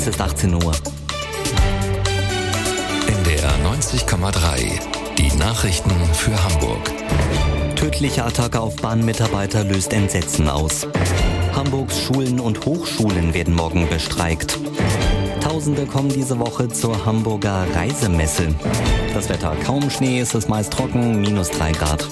Es ist 18 Uhr. NDR 90,3. Die Nachrichten für Hamburg. Tödliche Attacke auf Bahnmitarbeiter löst Entsetzen aus. Hamburgs Schulen und Hochschulen werden morgen bestreikt. Tausende kommen diese Woche zur Hamburger Reisemesse. Das Wetter: kaum Schnee, es ist meist trocken, -3 Grad.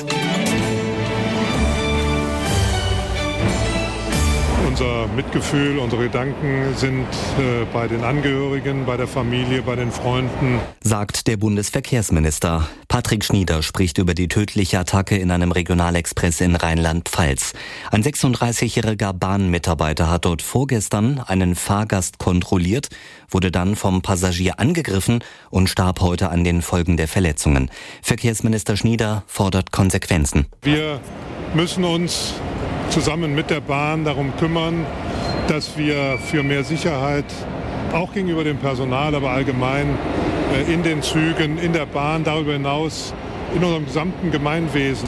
Unser Mitgefühl, unsere Gedanken sind bei den Angehörigen, bei der Familie, bei den Freunden, sagt der Bundesverkehrsminister. Patrick Schnieder spricht über die tödliche Attacke in einem Regionalexpress in Rheinland-Pfalz. Ein 36-jähriger Bahnmitarbeiter hat dort vorgestern einen Fahrgast kontrolliert, wurde dann vom Passagier angegriffen und starb heute an den Folgen der Verletzungen. Verkehrsminister Schnieder fordert Konsequenzen. Wir müssen uns zusammen mit der Bahn darum kümmern, dass wir für mehr Sicherheit, auch gegenüber dem Personal, aber allgemein in den Zügen, in der Bahn, darüber hinaus in unserem gesamten Gemeinwesen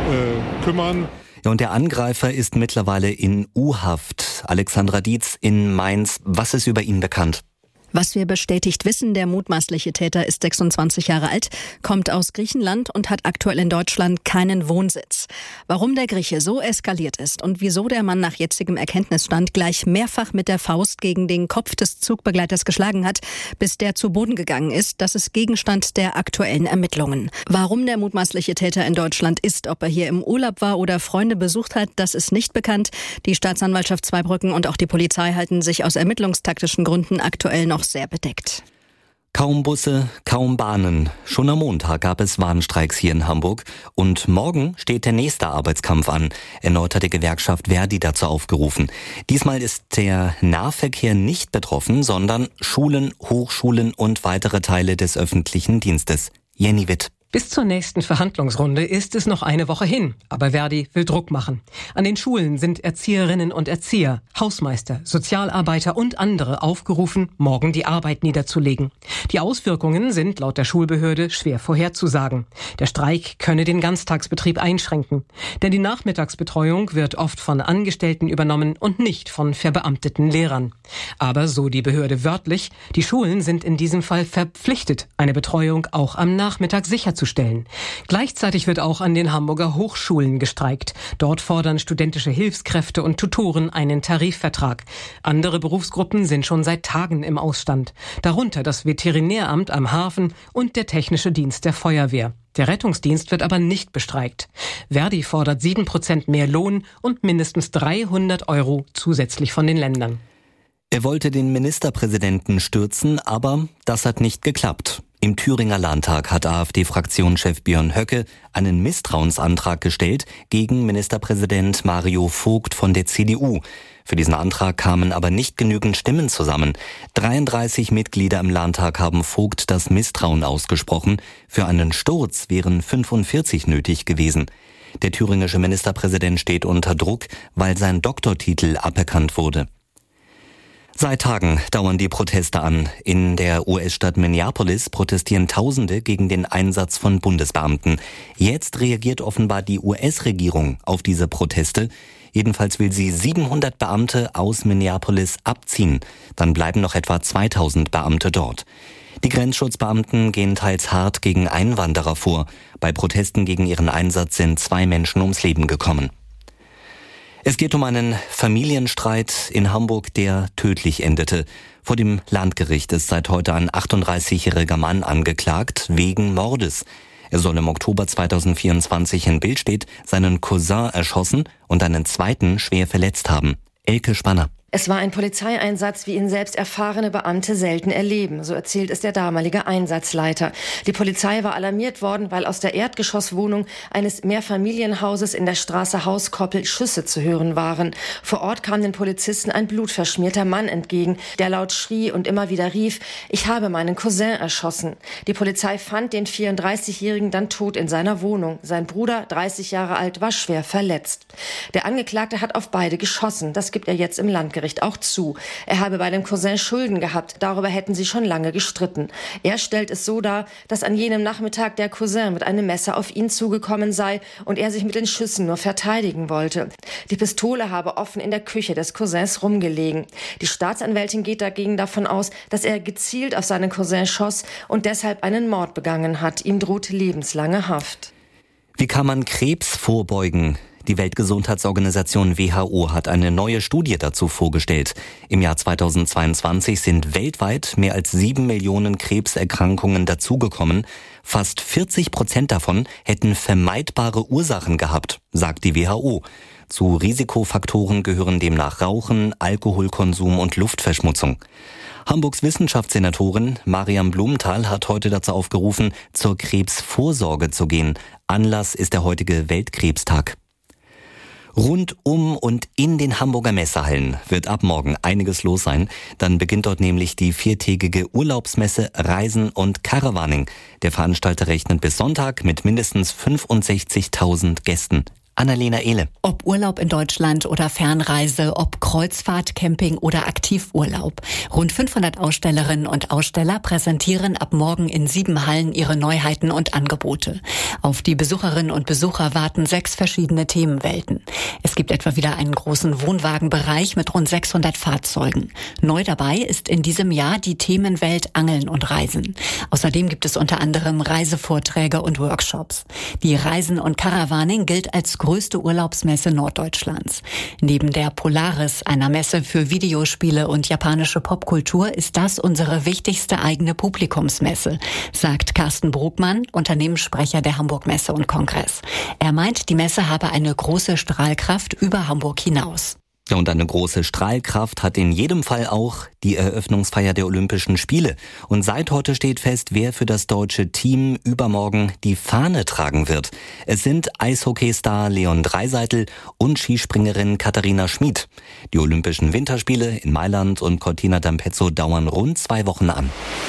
kümmern. Ja, und der Angreifer ist mittlerweile in U-Haft. Alexandra Dietz in Mainz. Was ist über ihn bekannt? Was wir bestätigt wissen, der mutmaßliche Täter ist 26 Jahre alt, kommt aus Griechenland und hat aktuell in Deutschland keinen Wohnsitz. Warum der Grieche so eskaliert ist und wieso der Mann nach jetzigem Erkenntnisstand gleich mehrfach mit der Faust gegen den Kopf des Zugbegleiters geschlagen hat, bis der zu Boden gegangen ist, das ist Gegenstand der aktuellen Ermittlungen. Warum der mutmaßliche Täter in Deutschland ist, ob er hier im Urlaub war oder Freunde besucht hat, das ist nicht bekannt. Die Staatsanwaltschaft Zweibrücken und auch die Polizei halten sich aus ermittlungstaktischen Gründen aktuell noch sehr bedeckt. Kaum Busse, kaum Bahnen. Schon am Montag gab es Warnstreiks hier in Hamburg und morgen steht der nächste Arbeitskampf an. Erneut hat die Gewerkschaft Verdi dazu aufgerufen. Diesmal ist der Nahverkehr nicht betroffen, sondern Schulen, Hochschulen und weitere Teile des öffentlichen Dienstes. Jenny Witt. Bis zur nächsten Verhandlungsrunde ist es noch eine Woche hin, aber Verdi will Druck machen. An den Schulen sind Erzieherinnen und Erzieher, Hausmeister, Sozialarbeiter und andere aufgerufen, morgen die Arbeit niederzulegen. Die Auswirkungen sind laut der Schulbehörde schwer vorherzusagen. Der Streik könne den Ganztagsbetrieb einschränken, denn die Nachmittagsbetreuung wird oft von Angestellten übernommen und nicht von verbeamteten Lehrern. Aber so die Behörde wörtlich, die Schulen sind in diesem Fall verpflichtet, eine Betreuung auch am Nachmittag sicherzustellen. Gleichzeitig wird auch an den Hamburger Hochschulen gestreikt. Dort fordern studentische Hilfskräfte und Tutoren einen Tarifvertrag. Andere Berufsgruppen sind schon seit Tagen im Ausstand. Darunter das Veterinäramt am Hafen und der Technische Dienst der Feuerwehr. Der Rettungsdienst wird aber nicht bestreikt. Verdi fordert 7% mehr Lohn und mindestens 300 € zusätzlich von den Ländern. Er wollte den Ministerpräsidenten stürzen, aber das hat nicht geklappt. Im Thüringer Landtag hat AfD-Fraktionschef Björn Höcke einen Misstrauensantrag gestellt gegen Ministerpräsident Mario Vogt von der CDU. Für diesen Antrag kamen aber nicht genügend Stimmen zusammen. 33 Mitglieder im Landtag haben Vogt das Misstrauen ausgesprochen. Für einen Sturz wären 45 nötig gewesen. Der thüringische Ministerpräsident steht unter Druck, weil sein Doktortitel aberkannt wurde. Seit Tagen dauern die Proteste an. In der US-Stadt Minneapolis protestieren Tausende gegen den Einsatz von Bundesbeamten. Jetzt reagiert offenbar die US-Regierung auf diese Proteste. Jedenfalls will sie 700 Beamte aus Minneapolis abziehen. Dann bleiben noch etwa 2000 Beamte dort. Die Grenzschutzbeamten gehen teils hart gegen Einwanderer vor. Bei Protesten gegen ihren Einsatz sind 2 Menschen ums Leben gekommen. Es geht um einen Familienstreit in Hamburg, der tödlich endete. Vor dem Landgericht ist seit heute ein 38-jähriger Mann angeklagt wegen Mordes. Er soll im Oktober 2024 in Billstedt seinen Cousin erschossen und einen zweiten schwer verletzt haben. Elke Spanner. Es war ein Polizeieinsatz, wie ihn selbst erfahrene Beamte selten erleben, so erzählt es der damalige Einsatzleiter. Die Polizei war alarmiert worden, weil aus der Erdgeschosswohnung eines Mehrfamilienhauses in der Straße Hauskoppel Schüsse zu hören waren. Vor Ort kam den Polizisten ein blutverschmierter Mann entgegen, der laut schrie und immer wieder rief: Ich habe meinen Cousin erschossen. Die Polizei fand den 34-Jährigen dann tot in seiner Wohnung. Sein Bruder, 30 Jahre alt, war schwer verletzt. Der Angeklagte hat auf beide geschossen. Das gibt er jetzt im Landgericht Gericht auch zu. Er habe bei dem Cousin Schulden gehabt, darüber hätten sie schon lange gestritten. Er stellt es so dar, dass an jenem Nachmittag der Cousin mit einem Messer auf ihn zugekommen sei und er sich mit den Schüssen nur verteidigen wollte. Die Pistole habe offen in der Küche des Cousins rumgelegen. Die Staatsanwältin geht dagegen davon aus, dass er gezielt auf seinen Cousin schoss und deshalb einen Mord begangen hat. Ihm droht lebenslange Haft. Wie kann man Krebs vorbeugen? Die Weltgesundheitsorganisation WHO hat eine neue Studie dazu vorgestellt. Im Jahr 2022 sind weltweit mehr als 7 Millionen Krebserkrankungen dazugekommen. Fast 40% davon hätten vermeidbare Ursachen gehabt, sagt die WHO. Zu Risikofaktoren gehören demnach Rauchen, Alkoholkonsum und Luftverschmutzung. Hamburgs Wissenschaftssenatorin Mariam Blumenthal hat heute dazu aufgerufen, zur Krebsvorsorge zu gehen. Anlass ist der heutige Weltkrebstag. Rund um und in den Hamburger Messehallen wird ab morgen einiges los sein. Dann beginnt dort nämlich die 4-tägige Urlaubsmesse Reisen und Caravaning. Der Veranstalter rechnet bis Sonntag mit mindestens 65.000 Gästen. Annalena Ehle. Ob Urlaub in Deutschland oder Fernreise, ob Kreuzfahrt, Camping oder Aktivurlaub. Rund 500 Ausstellerinnen und Aussteller präsentieren ab morgen in 7 Hallen ihre Neuheiten und Angebote. Auf die Besucherinnen und Besucher warten 6 verschiedene Themenwelten. Es gibt etwa wieder einen großen Wohnwagenbereich mit rund 600 Fahrzeugen. Neu dabei ist in diesem Jahr die Themenwelt Angeln und Reisen. Außerdem gibt es unter anderem Reisevorträge und Workshops. Die Reisen und Caravaning gilt als größte Urlaubsmesse Norddeutschlands. Neben der Polaris, einer Messe für Videospiele und japanische Popkultur, ist das unsere wichtigste eigene Publikumsmesse, sagt Carsten Brugmann, Unternehmenssprecher der Hamburg Messe und Kongress. Er meint, die Messe habe eine große Strahlkraft über Hamburg hinaus. Ja, und eine große Strahlkraft hat in jedem Fall auch die Eröffnungsfeier der Olympischen Spiele. Und seit heute steht fest, wer für das deutsche Team übermorgen die Fahne tragen wird. Es sind Eishockeystar Leon Dreiseitel und Skispringerin Katharina Schmid. Die Olympischen Winterspiele in Mailand und Cortina d'Ampezzo dauern rund 2 Wochen an.